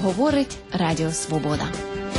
говорить Радіо Свобода.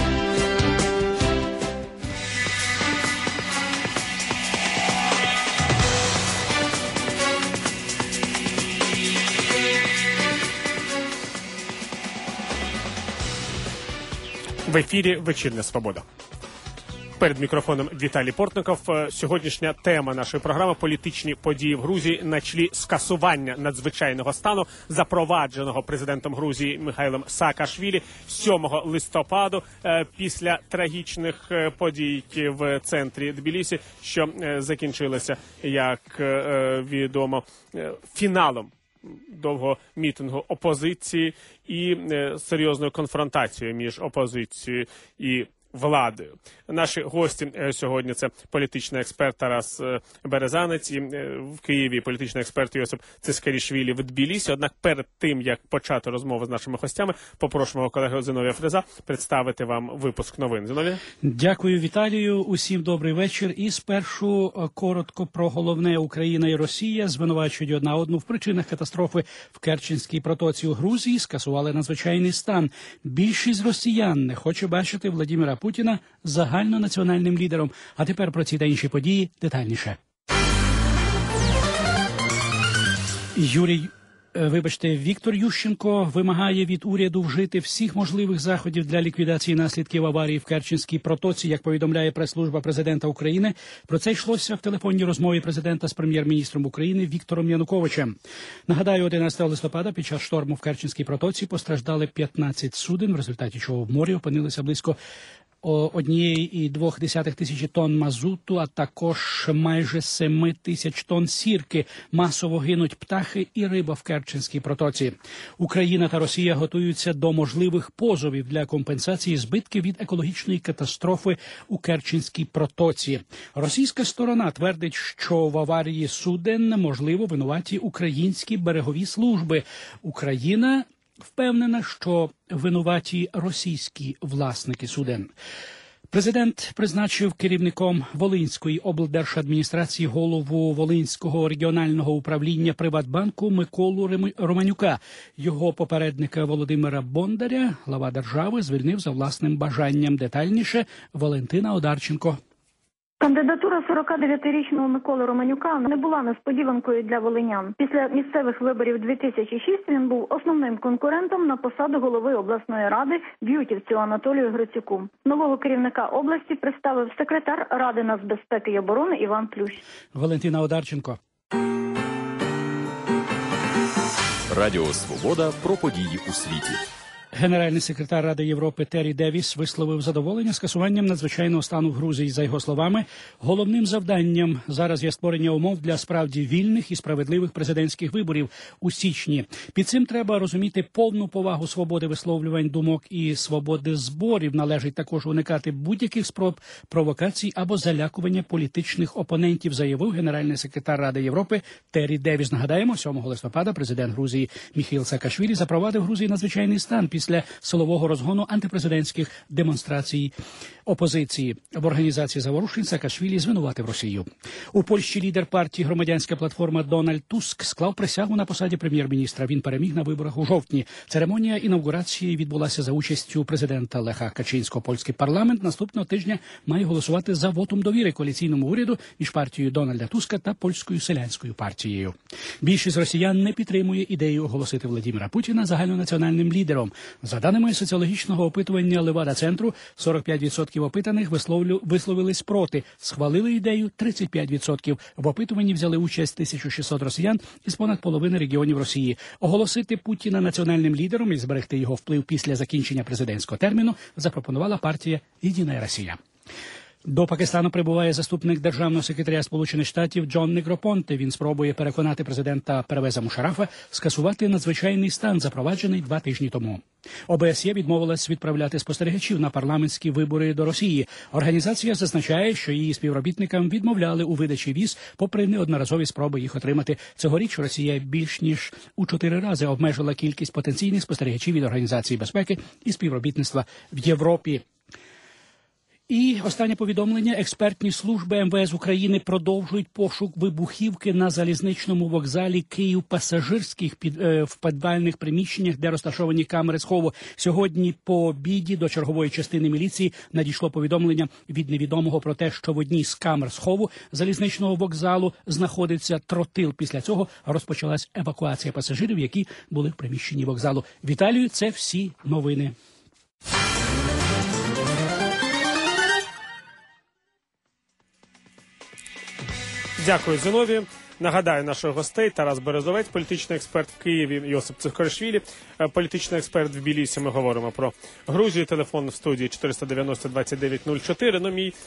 В ефірі «Вечірня Свобода». Перед мікрофоном Віталій Портников. Сьогоднішня тема нашої програми – політичні події в Грузії на чолі скасування надзвичайного стану, запровадженого президентом Грузії Михайлом Саакашвілі 7 листопаду після трагічних подій в центрі Тбілісі, що закінчилися, як відомо, фіналом довгого мітингу опозиції і серйозною конфронтацією між опозицією і владою. Наші гості сьогодні – це політичний експерт Тарас Березанець і в Києві політичний експерт Йосип Цискарішвілі в Тбілісі. Однак перед тим, як почати розмову з нашими гостями, попрошу мого колегу Зіновія Фреза представити вам випуск новин. Зіновія? Дякую, Віталію. Усім добрий вечір. І спершу коротко про головне. Україна і Росія звинувачують одна одну в причинах катастрофи в Керченській протоці. У Грузії скасували надзвичайний стан. Більшість росіян не хоче бачити Владимира Путіна загальнонаціональним лідером. А тепер про ці та інші події детальніше. Віктор Ющенко вимагає від уряду вжити всіх можливих заходів для ліквідації наслідків аварії в Керченській протоці, як повідомляє прес-служба президента України. Про це йшлося в телефонній розмові президента з прем'єр-міністром України Віктором Януковичем. Нагадаю, 11 листопада під час шторму в Керченській протоці постраждали 15 суден, в результаті чого в морі опинилися близько 1,2 тисячі тонн мазуту, а також майже 7 тисяч тонн сірки. Масово гинуть птахи і риба в Керченській протоці. Україна та Росія готуються до можливих позовів для компенсації збитків від екологічної катастрофи у Керченській протоці. Російська сторона твердить, що в аварії суден, можливо, винуваті українські берегові служби. Україна впевнена, що винуваті російські власники суден. Президент призначив керівником Волинської облдержадміністрації голову Волинського регіонального управління Приватбанку Миколу Романюка. Його попередника Володимира Бондаря глава держави звільнив за власним бажанням. Детальніше Валентина Одарченко. Кандидатура 49-річного Миколи Романюка не була несподіванкою для волинян. Після місцевих виборів 2006 він був основним конкурентом на посаду голови обласної ради Б'ютівцю Анатолію Грицюку. Нового керівника області представив секретар Ради нацбезпеки і оборони Іван Плющ. Валентина Одарченко. Радіо Свобода про події у світі. Генеральний секретар Ради Європи Террі Девіс висловив задоволення скасуванням надзвичайного стану в Грузії. За його словами, головним завданням зараз є створення умов для справді вільних і справедливих президентських виборів у січні. Під цим треба розуміти повну повагу свободи висловлювань думок і свободи зборів. Належить також уникати будь-яких спроб провокацій або залякування політичних опонентів, заявив генеральний секретар Ради Європи Террі Девіс. Нагадаємо, 7 листопада президент Грузії Міхаїл Саакашвілі запровадив в Грузії надзвичайний стан після силового розгону антипрезидентських демонстрацій опозиції. В організації заворушень Саакашвілі звинуватив Росію. У Польщі лідер партії «Громадянська платформа» Дональд Туск склав присягу на посаді прем'єр-міністра. Він переміг на виборах у жовтні. Церемонія інавгурації відбулася за участю президента Леха Качинського. Польський парламент наступного тижня має голосувати за вотум довіри коаліційному уряду між партією Дональда Туска та Польською селянською партією. Більшість росіян не підтримує ідею оголосити Владимира Путіна загальнонаціональним лідером. За даними соціологічного опитування Левада-центру, 45% опитаних висловились проти. Схвалили ідею 35%. В опитуванні взяли участь 1600 росіян із понад половини регіонів Росії. Оголосити Путіна національним лідером і зберегти його вплив після закінчення президентського терміну запропонувала партія «Єдина Росія». До Пакистану прибуває заступник державного секретаря Сполучених Штатів Джон Негропонте. Він спробує переконати президента Первеза Мушарафа скасувати надзвичайний стан, запроваджений 2 тижні тому. ОБСЄ відмовилась відправляти спостерігачів на парламентські вибори до Росії. Організація зазначає, що її співробітникам відмовляли у видачі віз, попри неодноразові спроби їх отримати. Цьогоріч Росія більш ніж у 4 рази обмежила кількість потенційних спостерігачів від Організації безпеки і співробітництва в Європі. І останнє повідомлення. Експертні служби МВС України продовжують пошук вибухівки на залізничному вокзалі Київ-Пасажирських в підвальних приміщеннях, де розташовані камери схову. Сьогодні по обіді до чергової частини міліції надійшло повідомлення від невідомого про те, що в одній з камер схову залізничного вокзалу знаходиться тротил. Після цього розпочалась евакуація пасажирів, які були в приміщенні вокзалу. Віталію, це всі новини. Дякую, Зиновію. Нагадаю наших гостей: Тарас Березовець, політичний експерт в Києві, Йосип Цихкаришвілі, політичний експерт в Тбілісі. Ми говоримо про Грузію. Телефон в студії 490-2904. Ну, мій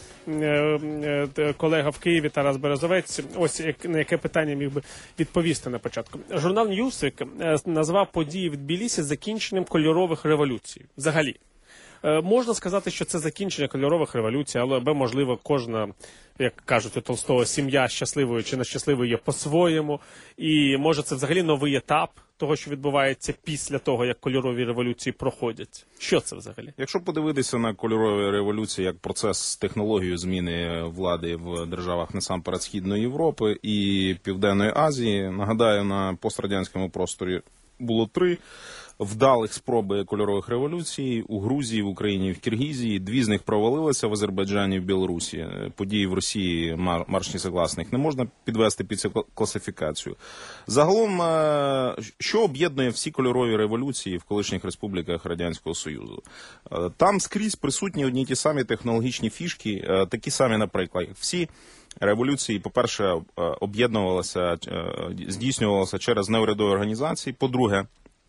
колега в Києві Тарас Березовець, ось на яке питання міг би відповісти на початку. Журнал Newsweek назвав події в Тбілісі закінченням кольорових революцій. Взагалі. Можна сказати, що це закінчення кольорових революцій, але, можливо, кожна, як кажуть у Толстого, сім'я щасливою чи нещасливою є по-своєму. І, може, це взагалі новий етап того, що відбувається після того, як кольорові революції проходять. Що це взагалі? Якщо подивитися на кольорові революції як процес технології зміни влади в державах насамперед Східної Європи і Південної Азії, нагадаю, на пострадянському просторі було 3 вдалих спроби кольорових революцій у Грузії, в Україні і в Киргизії. 2 з них провалилися в Азербайджані і в Білорусі. Події в Росії, марш несогласних, не можна підвести під цю класифікацію. Загалом, що об'єднує всі кольорові революції в колишніх республіках Радянського Союзу? Там скрізь присутні одні й ті самі технологічні фішки, такі самі, наприклад, як всі революції, по-перше, об'єднувалися, здійснювалися через неурядові організації, по-друге,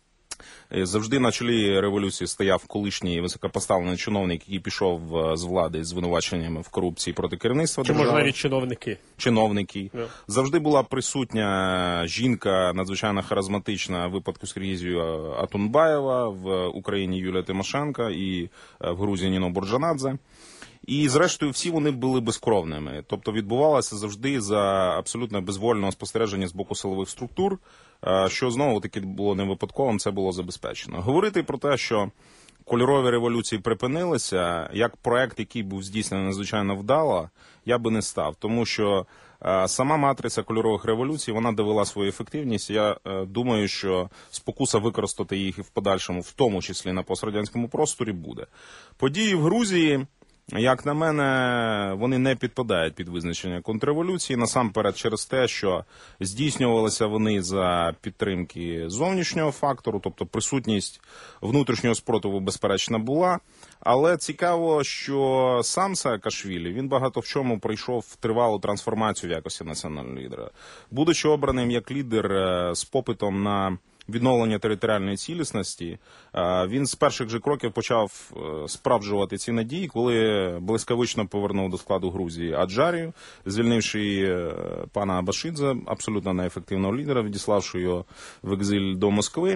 завжди на чолі революції стояв колишній високопоставлений чиновник, який пішов з влади з звинуваченнями в корупції проти керівництва держави. Чи може навіть чиновники? Чиновники. Yeah. Завжди була присутня жінка, надзвичайно харизматична, в випадку з Киргизією Атунбаєва, в Україні Юлія Тимошенко і в Грузії Ніно Бурджанадзе. І, зрештою, всі вони були безкровними. Тобто відбувалося завжди за абсолютно безвольного спостереження з боку силових структур, що, знову-таки, було не випадковим, це було забезпечено. Говорити про те, що кольорові революції припинилися, як проект, який був здійснений надзвичайно вдало, я би не став. Тому що сама матриця кольорових революцій, вона довела свою ефективність. Я думаю, що спокуса використати їх і в подальшому, в тому числі на пострадянському просторі, буде. Події в Грузії, як на мене, вони не підпадають під визначення контрреволюції, насамперед через те, що здійснювалися вони за підтримки зовнішнього фактору, тобто присутність внутрішнього спротиву, безперечно, була. Але цікаво, що сам Саакашвілі, він багато в чому пройшов тривалу трансформацію в якості національного лідера. Будучи обраним як лідер з попитом на відновлення територіальної цілісності, він з перших же кроків почав справджувати ці надії, коли блискавично повернув до складу Грузії Аджарію, звільнивши пана Абашидзе, абсолютно неефективного лідера, відіславши його в екзиль до Москви.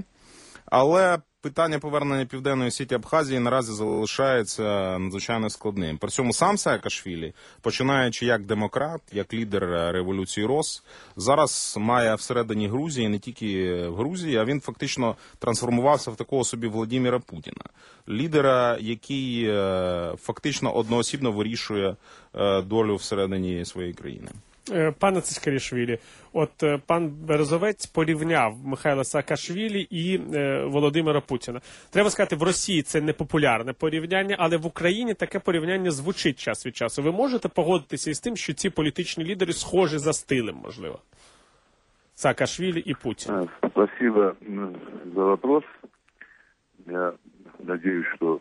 Але питання повернення Південної Осетії Абхазії наразі залишається надзвичайно складним. При цьому сам Саакашвілі, починаючи як демократ, як лідер революції РОС, зараз має всередині Грузії, не тільки в Грузії, а він фактично трансформувався в такого собі Володимира Путіна. Лідера, який фактично одноосібно вирішує долю всередині своєї країни. Пане Цихкаришвілі, от пан Березовець порівняв Михайла Саакашвілі і Володимира Путіна. Треба сказати, в Росії це непопулярне порівняння, але в Україні таке порівняння звучить час від часу. Ви можете погодитися із тим, що ці політичні лідери схожі за стилем, можливо? Саакашвілі і Путін. Спасибо за вопрос. Я надеюсь, что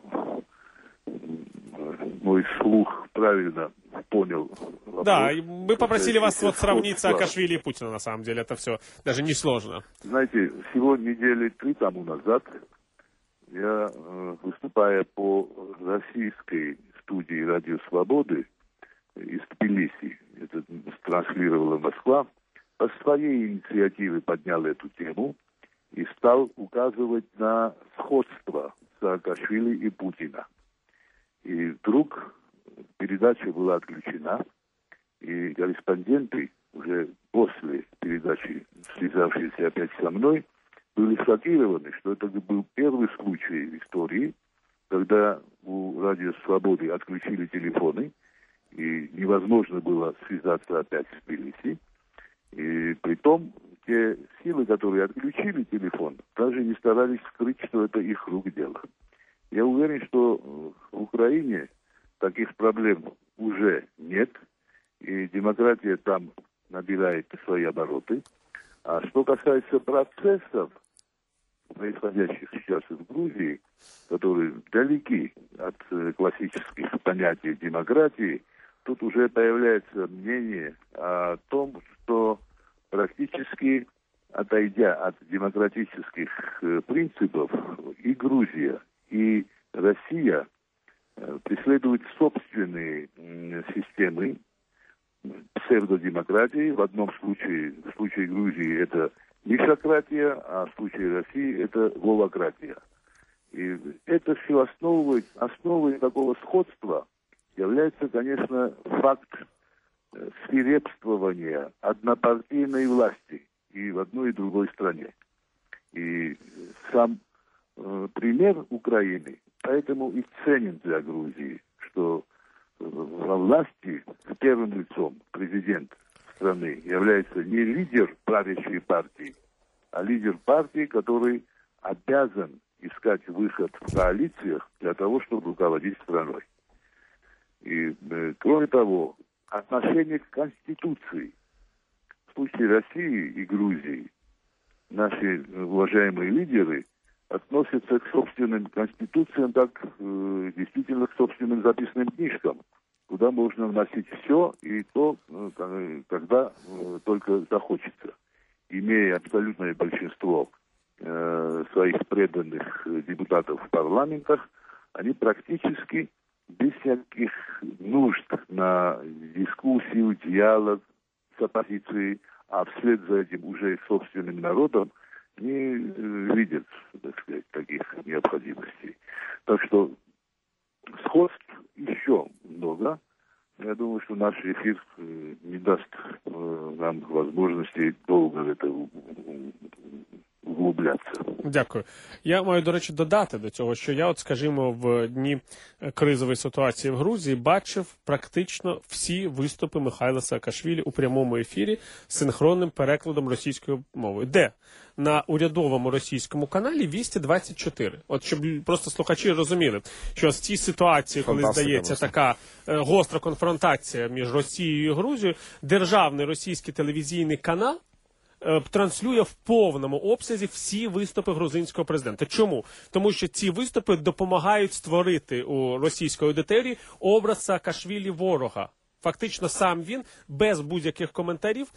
мой слух правильно понял вопрос. Да, мы попросили вас вот сравнить Саакашвили и Путина, на самом деле, это все даже несложно. Знаете, всего недели 3 тому назад я, выступая по российской студии «Радио Свободы» из Тбилиси, это транслировала Москва, по своей инициативе поднял эту тему и стал указывать на сходство Саакашвили и Путина. И вдруг передача была отключена, и корреспонденты уже после передачи, связавшиеся опять со мной, были шокированы, что это был первый случай в истории, когда у Радио Свободы отключили телефоны, и невозможно было связаться опять с Тбилиси. И притом те силы, которые отключили телефон, даже не старались скрыть, что это их рук дело. Я уверен, что в Украине таких проблем уже нет, и демократия там набирает свои обороты. А что касается процессов, происходящих сейчас в Грузии, которые далеки от классических понятий демократии, тут уже появляется мнение о том, что практически отойдя от демократических принципов, и Грузия, и Россия преследуют собственные системы псевдодемократии. В одном случае, в случае Грузии, это мишократия, а в случае России это волократия. И это все основой такого сходства является, конечно, факт свирепствования однопартийной власти и в одной и другой стране. И сам пример Украины поэтому и ценен для Грузии, что во власти с первым лицом президент страны является не лидер правящей партии, а лидер партии, который обязан искать выход в коалициях для того, чтобы руководить страной. И, кроме того, отношение к Конституции в случае России и Грузии наши уважаемые лидеры относятся к собственным конституциям, как действительно к собственным записным книжкам, куда можно вносить все и то, когда только захочется. Имея абсолютное большинство своих преданных депутатов в парламентах, они практически без всяких нужд на дискуссию, диалог с оппозицией, а вслед за этим уже собственным народом, не видят, так сказать, таких необходимостей. Так что сходств еще много. Я думаю, что наш эфир не даст нам возможности долго в это углубляться. Дякую. Я маю, до речі, додати до цього, що я, скажімо, в дні кризової ситуації в Грузії бачив практично всі виступи Михайла Саакашвілі у прямому ефірі з синхронним перекладом російською мовою. Де? На урядовому російському каналі Вісті 24. От щоб просто слухачі розуміли, що в цій ситуації, коли здається така гостра конфронтація між Росією і Грузією, державний російський телевізійний канал транслює в повному обсязі всі виступи грузинського президента. Чому? Тому що ці виступи допомагають створити у російської аудиторії образ Саакашвілі ворога. Фактично сам він без будь-яких коментарів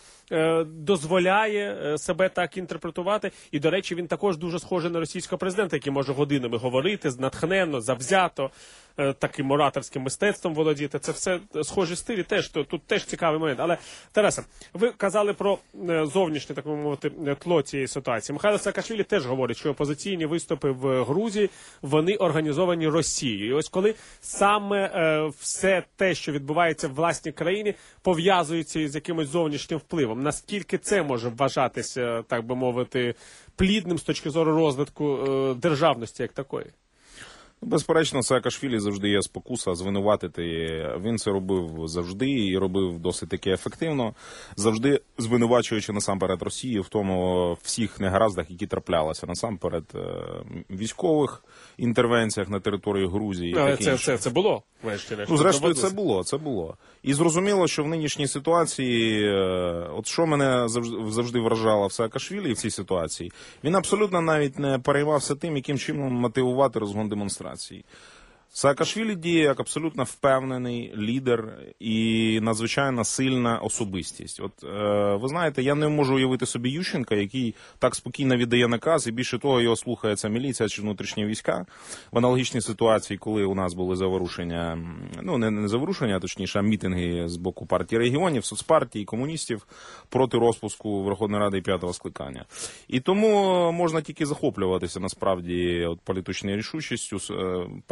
дозволяє себе так інтерпретувати. І, до речі, він також дуже схожий на російського президента, який може годинами говорити, натхненно, завзято, таким ораторським мистецтвом володіти. Це все схожі стилі, теж, тут теж цікавий момент. Але, Тарасе, ви казали про зовнішнє, так мовити, тло цієї ситуації. Михайло Саакашвілі теж говорить, що опозиційні виступи в Грузії, вони організовані Росією. І ось коли саме все те, що відбувається в власній країні, пов'язується з якимось зовнішнім впливом, наскільки це може вважатися, так би мовити, плідним з точки зору розвитку державності як такої? Безперечно, Саакашвілі завжди є спокуса звинуватити. Він це робив завжди і робив досить таки ефективно, завжди звинувачуючи насамперед Росію в тому всіх негараздах, які траплялися, насамперед військових інтервенціях на території Грузії. Але це було? Ну, зрештою, це було. І зрозуміло, що в нинішній ситуації, от що мене завжди вражало в Саакашвілі в цій ситуації, він абсолютно навіть не переймався тим, яким чином мотивувати розгон демонстрації. Саакашвілі діє як абсолютно впевнений лідер і надзвичайно сильна особистість. От ви знаєте, я не можу уявити собі Ющенка, який так спокійно віддає наказ, і більше того, його слухається міліція чи внутрішні війська. В аналогічній ситуації, коли у нас були заворушення, ну не заворушення, а точніше, а мітинги з боку партії регіонів, соцпартій, комуністів проти розпуску Верховної Ради 5-го скликання. І тому можна тільки захоплюватися насправді політичною рішучістю пана Саакашвілі,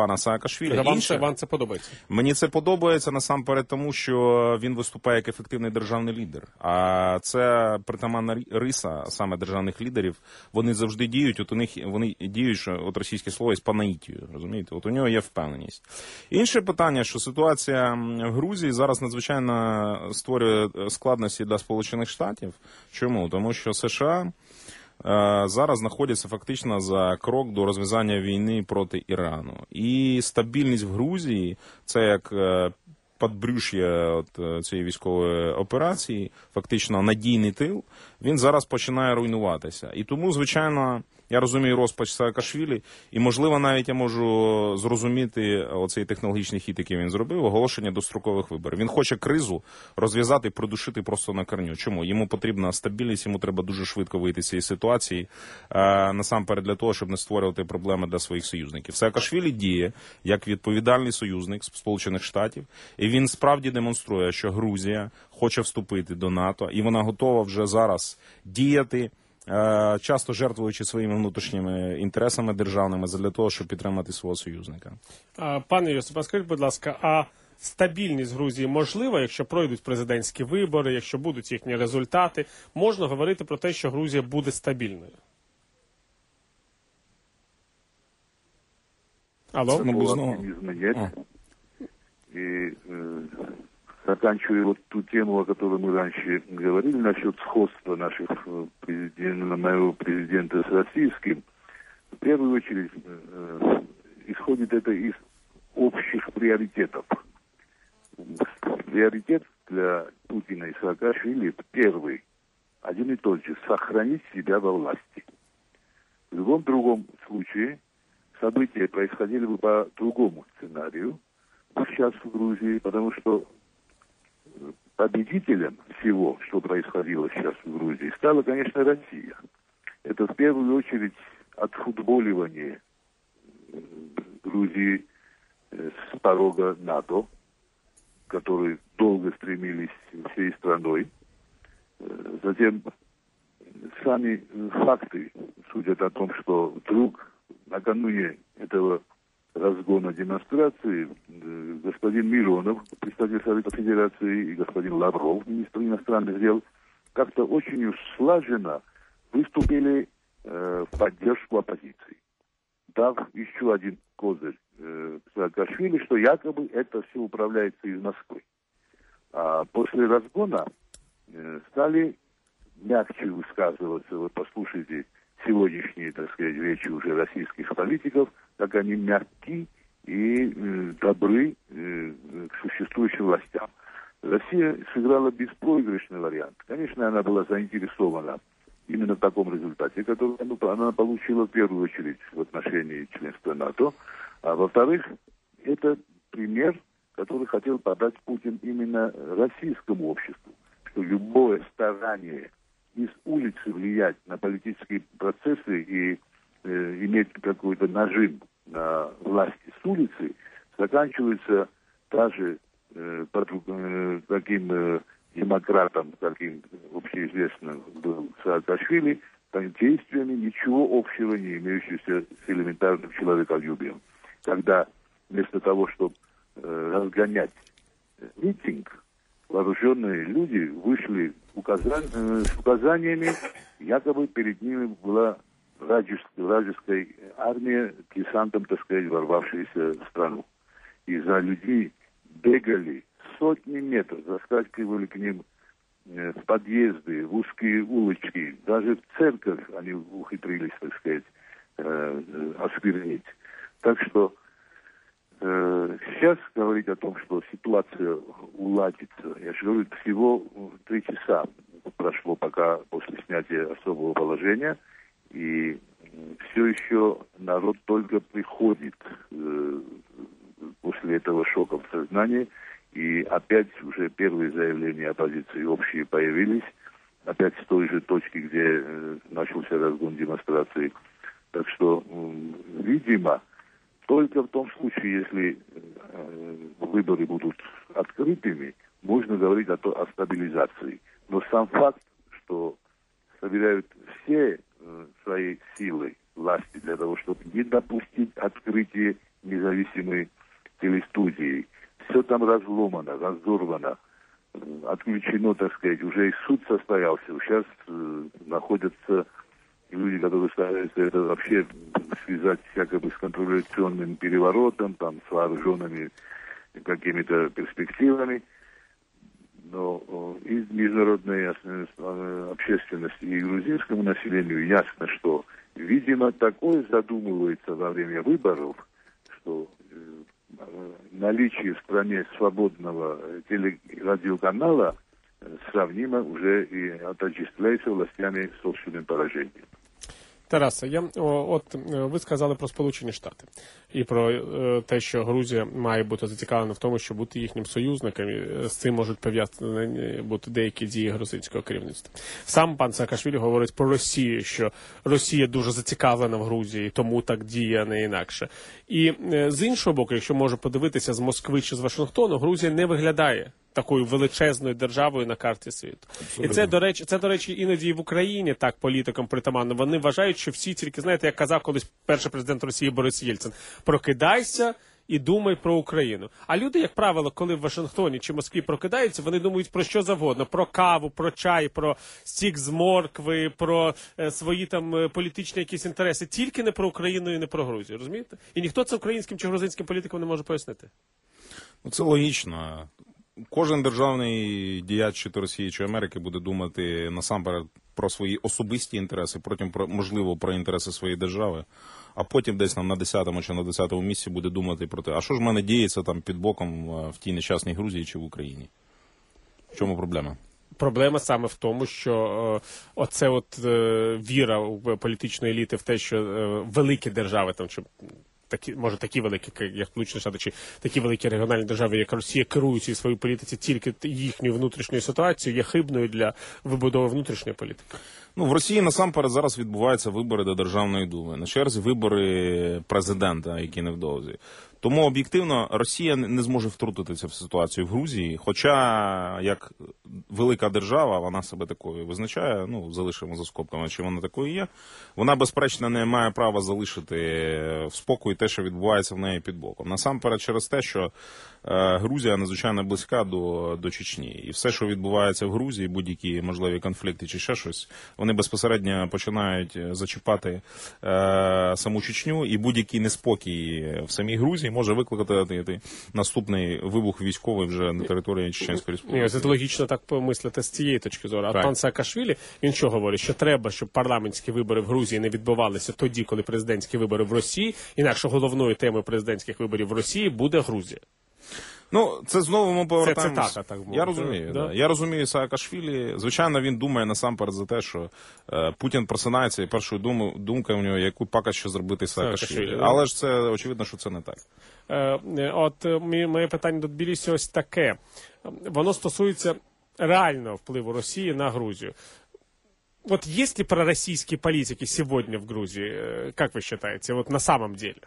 Саакашвілі. Вам це подобається? Мені це подобається насамперед тому, що він виступає як ефективний державний лідер. А це притаманна риса саме державних лідерів. Вони завжди діють, от у них вони діють, що от російське слово є по наїтію, розумієте? От у нього є впевненість. Інше питання, що ситуація в Грузії зараз надзвичайно створює складності для Сполучених Штатів. Чому? Тому що США зараз знаходяться фактично за крок до розв'язання війни проти Ірану. І стабільність в Грузії, це як підбрюш'я цієї військової операції, фактично надійний тил, він зараз починає руйнуватися. І тому, звичайно, я розумію розпач Саакашвілі, і, можливо, навіть я можу зрозуміти оцей технологічний хід, який він зробив, оголошення дострокових виборів. Він хоче кризу розв'язати, придушити просто на корню. Чому? Йому потрібна стабільність, йому треба дуже швидко вийти з цієї ситуації, насамперед для того, щоб не створювати проблеми для своїх союзників. Саакашвілі діє як відповідальний союзник Сполучених Штатів, і він справді демонструє, що Грузія хоче вступити до НАТО, і вона готова вже зараз діяти, часто жертвуючи своїми внутрішніми інтересами державними для того, щоб підтримати свого союзника. Пане Йосипе, скажіть, будь ласка, а стабільність Грузії можлива, якщо пройдуть президентські вибори, якщо будуть їхні результати? Можна говорити про те, що Грузія буде стабільною? Алло? Заканчивая вот ту тему, о которой мы раньше говорили, насчет сходства моего президента с российским, в первую очередь исходит это из общих приоритетов. Приоритет для Путина и Саакашвили первый, один и тот же – сохранить себя во власти. В любом другом случае события происходили бы по другому сценарию, сейчас в Грузии, потому что победителем всего, что происходило сейчас в Грузии, стала, конечно, Россия. Это в первую очередь отфутболивание Грузии с порога НАТО, которые долго стремились всей страной. Затем сами факты судят о том, что вдруг накануне этого разгона демонстрации господин Миронов, представитель Совета Федерации, и господин Лавров, министр иностранных дел, как-то очень уж слаженно выступили в поддержку оппозиции, дав еще один козырь Саакашвили, что якобы это все управляется из Москвы. А после разгона стали мягче высказываться. Вот послушайте сегодняшние, так сказать, речи уже российских политиков, как они мягки и добры к существующим властям. Россия сыграла беспроигрышный вариант. Конечно, она была заинтересована именно в таком результате, который она получила в первую очередь в отношении членства НАТО. А во-вторых, это пример, который хотел подать Путин именно российскому обществу, что любое старание из улицы влиять на политические процессы и иметь какой-то нажим на власти с улицы заканчивается даже таким демократом, каким общеизвестным был Саакашвили, действиями ничего общего не имеющимся с элементарным человеколюбием. Когда вместо того, чтобы разгонять митинг, вооруженные люди вышли с указаниями, якобы перед ними была вражеская армия, десантом, так сказать, ворвавшаяся в страну. И за людьми бегали сотни метров, заскакивали к ним в подъезды, в узкие улочки. Даже в церковь они ухитрились, так сказать, осквернить. Так что сейчас говорить о том, что ситуация уладится, я же говорю, всего 3 часа прошло пока после снятия особого положения, и все еще народ только приходит после этого шока в сознание, и опять уже первые заявления оппозиции общие появились, опять с той же точки, где начался разгон демонстрации. Так что, видимо, только в том случае, если выборы будут открытыми, можно говорить о стабилизации. Но сам факт, что собирают все свои силы власти для того, чтобы не допустить открытия независимой Грузии. Все там разломано, разорвано, отключено, так сказать. Уже и суд состоялся. Сейчас находятся люди, которые стараются это вообще связать якобы с контрреволюционным переворотом, там, с вооруженными какими-то перспективами. Но из международной общественности и грузинскому населению ясно, что, видимо, такое задумывается во время выборов, что наличие в стране свободного телерадиоканала сравнимо уже и отождествляется властями с собственным поражением. Тарасе, ви сказали про Сполучені Штати і про те, що Грузія має бути зацікавлена в тому, щоб бути їхнім союзником, і з цим можуть пов'язані бути деякі дії грузинського керівництва. Сам пан Саакашвілі говорить про Росію, що Росія дуже зацікавлена в Грузії, тому так діє, а не інакше. І з іншого боку, якщо може подивитися з Москви чи з Вашингтону, Грузія не виглядає такою величезною державою на карті світу. І це, до речі, іноді і в Україні так політикам притаманно. Вони вважають, що всі тільки, знаєте, як казав колись перший президент Росії Борис Єльцин, прокидайся і думай про Україну. А люди, як правило, коли в Вашингтоні чи Москві прокидаються, вони думають про що завгодно. Про каву, про чай, про стік з моркви, про свої там політичні якісь інтереси. Тільки не про Україну і не про Грузію, розумієте? І ніхто це українським чи грузинським політикам не може пояснити. Це логічно. Кожен державний діяч чи то Росії, чи Америки буде думати насамперед про свої особисті інтереси, потім, можливо, про інтереси своєї держави, а потім десь на 10-му чи на 10-му місці буде думати про те, а що ж в мене діється там під боком в тій нещасній Грузії чи в Україні? В чому проблема? Проблема саме в тому, що оце от віра в політичної еліти в те, що великі держави, там, чи такі великі, як Сполучені Штати, чи такі великі регіональні держави, як Росія, керують у своїй політиці тільки їхньою внутрішньою ситуацією, є хибною для вибудови внутрішньої політики. В Росії насамперед зараз відбуваються вибори до Державної Думи. На черзі вибори президента, які невдовзі. Тому об'єктивно Росія не зможе втрутитися в ситуацію в Грузії, хоча як велика держава, вона себе такою визначає, залишимо за скобками, чи вона такою є, вона безперечно не має права залишити в спокій те, що відбувається в неї під боком. Насамперед через те, що Грузія надзвичайно близька до Чечні. І все, що відбувається в Грузії, будь-які можливі конфлікти чи ще щось, вони безпосередньо починають зачіпати саму Чечню, і будь-який неспокій в самій Грузії може викликати наступний вибух військовий вже на території Чеченської Республіки. Це логічно так помислити з цієї точки зору. А пан Саакашвілі, він що говорить? Що треба, щоб парламентські вибори в Грузії не відбувалися тоді, коли президентські вибори в Росії, інакше головною темою президентських виборів в Росії буде Грузія. Це знову ми повертаємося. Це цитата, так мовити. Я розумію, да. Я розумію Саакашвілі. Звичайно, він думає насамперед за те, що Путін просинається, і першою думкою у нього, яку пакет ще зробити Саакашвілі. Але ж це очевидно, що це не так. Моє питання до Тбілісі ось таке. Воно стосується реального впливу Росії на Грузию. Вот есть ли пророссийские политики сегодня в Грузии, как вы считаете, вот на самом деле?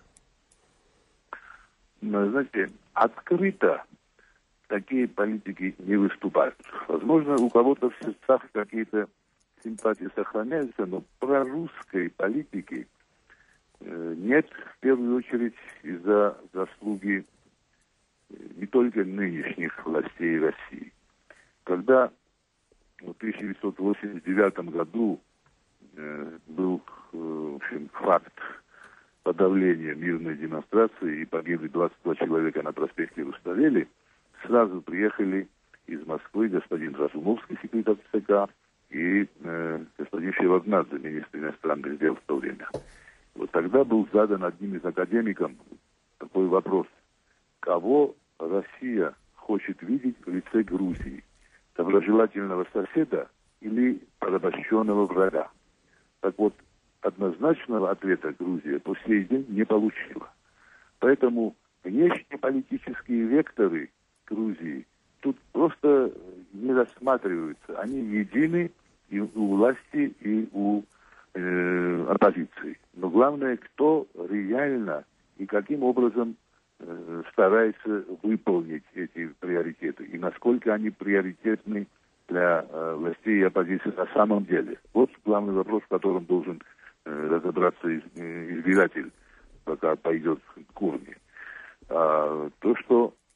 Знаете, открыто такие политики не выступают. Возможно, у кого-то в сердцах какие-то симпатии сохраняются, но прорусской политики нет, в первую очередь, из-за заслуги не только нынешних властей России. Когда в 1989 году был в общем, факт подавления мирной демонстрации и погибли 22 человека на проспекте Руставели, сразу приехали из Москвы господин Разумовский, секретарь ЦК, и господин Шеварднадзе, министр иностранных дел в то время. Вот тогда был задан одним из академиков такой вопрос: кого Россия хочет видеть в лице Грузии? Доброжелательного соседа или порабощенного врага? Так вот, однозначного ответа Грузия по сей день не получила. Поэтому внешнеполитические векторы Грузии тут просто не рассматриваются. Они едины и у власти, и у оппозиции. Но главное, кто реально и каким образом старается выполнить эти приоритеты. И насколько они приоритетны для властей и оппозиции на самом деле. Вот главный вопрос, в котором должен разобраться избиратель, пока пойдет к урне. То, что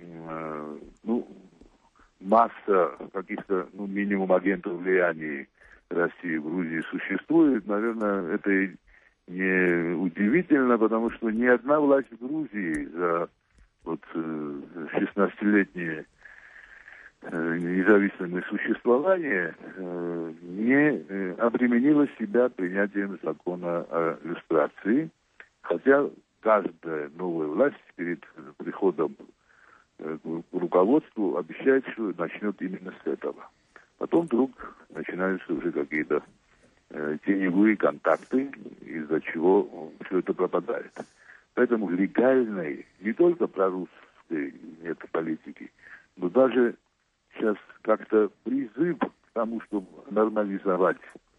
масса каких-то, минимум агентов влияния России в Грузии существует. Наверное, это и не удивительно, потому что ни одна власть в Грузии за 16-летнее независимое существование не обременила себя принятием закона о люстрации, хотя каждая новая власть перед приходом к руководству обещает, что начнет именно с этого. Потом вдруг начинаются уже какие-то теневые контакты, из-за чего все это пропадает. Поэтому легальной, не только прорусской нет политики, но даже сейчас как-то призыв к тому, чтобы нормализовать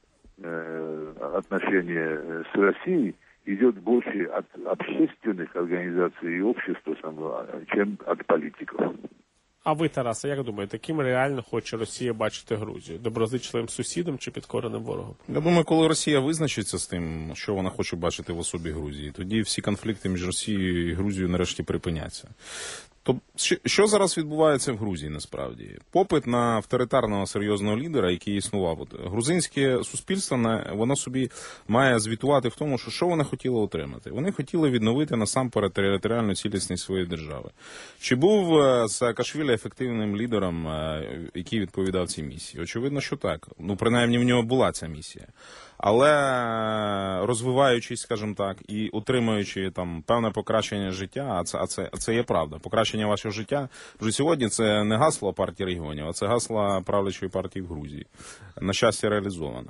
отношения с Россией, идет больше от общественных организаций и общества самого, чем от политиков. А ви, Тарасе, як думаєте, ким реально хоче Росія бачити Грузію? Доброзичливим сусідом чи підкореним ворогом? Я думаю, коли Росія визначиться з тим, що вона хоче бачити в особі Грузії, тоді всі конфлікти між Росією і Грузією нарешті припиняться. То що зараз відбувається в Грузії насправді? Попит на авторитарного серйозного лідера, який існував. Грузинське суспільство, воно собі має звітувати в тому, що вони хотіли отримати. Вони хотіли відновити насамперед територіальну цілісність своєї держави. Чи був Саакашвілі ефективним лідером, який відповідав цій місії? Очевидно, що так. Принаймні в нього була ця місія. Але розвиваючись, скажімо так, і отримуючи там певне покращення життя, а це є правда. Покращення вашого життя вже сьогодні це не гасло партії регіонів, а це гасло правлячої партії в Грузії. На щастя, реалізоване.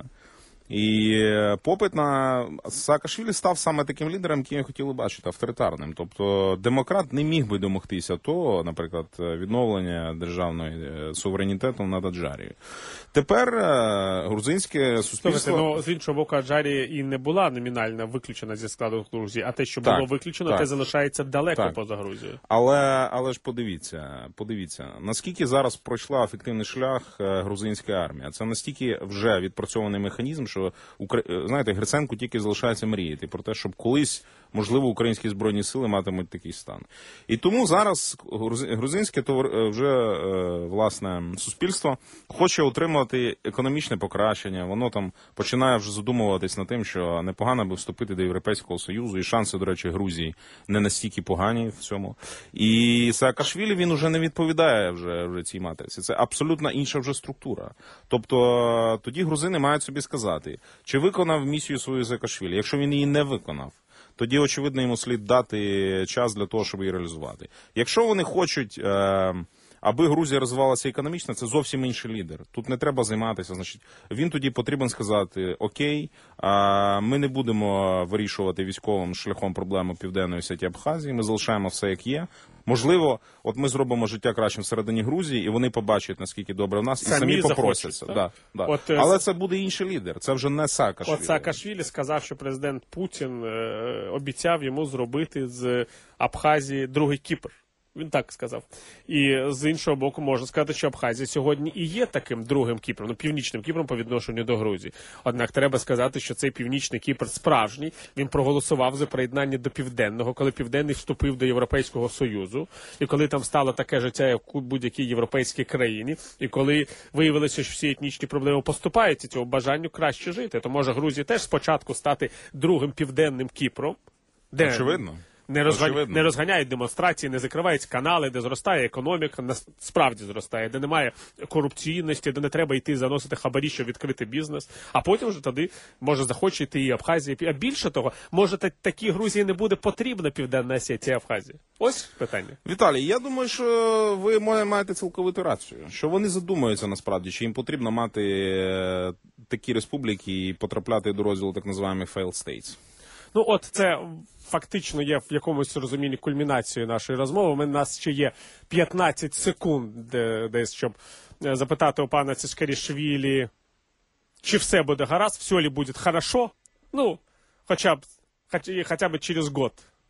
І попит на Саакашвілі став саме таким лідером, яким хотіли бачити, авторитарним. Тобто демократ не міг би домогтися того, наприклад, відновлення державної суверенітету над Аджарією. Тепер грузинське суспільство... з іншого боку, Аджарія і не була номінально виключена зі складу Грузії, а те, що було виключено, те залишається далеко поза Грузією. Але ж подивіться, наскільки зараз пройшла ефективний шлях грузинська армія. Це настільки вже відпрацьований механізм, що, знаєте, Гриценку тільки залишається мріяти про те, щоб колись, можливо, українські збройні сили матимуть такий стан. І тому зараз грузинське вже, власне, суспільство хоче отримувати економічне покращення. Воно там починає вже задумуватись над тим, що непогано би вступити до Європейського Союзу. І шанси, до речі, Грузії не настільки погані в цьому. І Саакашвілі, він уже не відповідає вже цій матриці. Це абсолютно інша вже структура. Тобто тоді грузини мають собі сказати, чи виконав місію свою Саакашвілі. Якщо він її не виконав, тоді, очевидно, йому слід дати час для того, щоб її реалізувати. Якщо вони хочуть, аби Грузія розвивалася економічно, це зовсім інший лідер. Тут не треба займатися. Значить, він тоді потрібен сказати, окей, ми не будемо вирішувати військовим шляхом проблему Південної Осетії, Абхазії, ми залишаємо все як є. Можливо, от ми зробимо життя кращим всередині Грузії, і вони побачать, наскільки добре в нас, і самі попросяться. Да. Але це буде інший лідер, це вже не Саакашвілі. От Саакашвілі сказав, що президент Путін обіцяв йому зробити з Абхазії другий Кіпр. Він так сказав. І з іншого боку, можна сказати, що Абхазія сьогодні і є таким другим Кіпром, північним Кіпром по відношенню до Грузії. Однак треба сказати, що цей північний Кіпр справжній. Він проголосував за приєднання до Південного, коли Південний вступив до Європейського Союзу, і коли там стало таке життя, як у будь-якій європейській країні, і коли виявилося, що всі етнічні проблеми поступаються цього бажанню краще жити, то може Грузія теж спочатку стати другим Південним Кіпром, де... Очевидно. Не розганяють демонстрації, не закривають канали, де зростає економіка, справді зростає, де немає корупційності, де не треба йти заносити хабарі, щоб відкрити бізнес. А потім вже тоді може захоче йти і Абхазія. А більше того, може такій Грузії не буде потрібна Південна Осетія, Абхазія. Ось питання. Віталій, я думаю, що ви маєте цілковиту рацію. Що вони задумуються насправді, чи їм потрібно мати такі республіки і потрапляти до розділу так називаних failed states. Ну от це фактично є в якомусь розумінні кульмінацією нашої розмови. У нас ще є 15 секунд десь, щоб запитати у пана Цишкарішвілі, чи все буде гаразд, все ли буде хорошо, ну, хотя бы через год.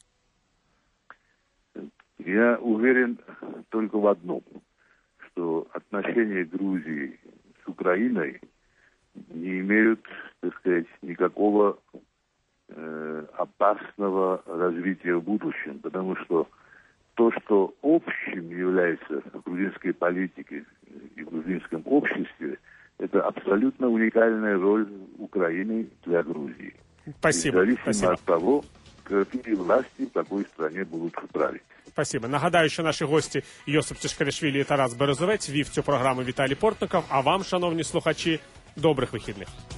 Я уверен только в одном, что отношения Грузии с Украиной не имеют, так сказать, никакого опасного развития в будущем, потому что то, что общим является в грузинской политике и в грузинском обществе, это абсолютно уникальная роль Украины для Грузии. Спасибо. Независимо от того, какие власти в какой стране будут править. Спасибо. Нагадаю, що наші гості Йосип Цишкаришвілі і Тарас Березовець, вів цю програму Віталій Портников. А вам, шановні слухачі, добрих вихідних.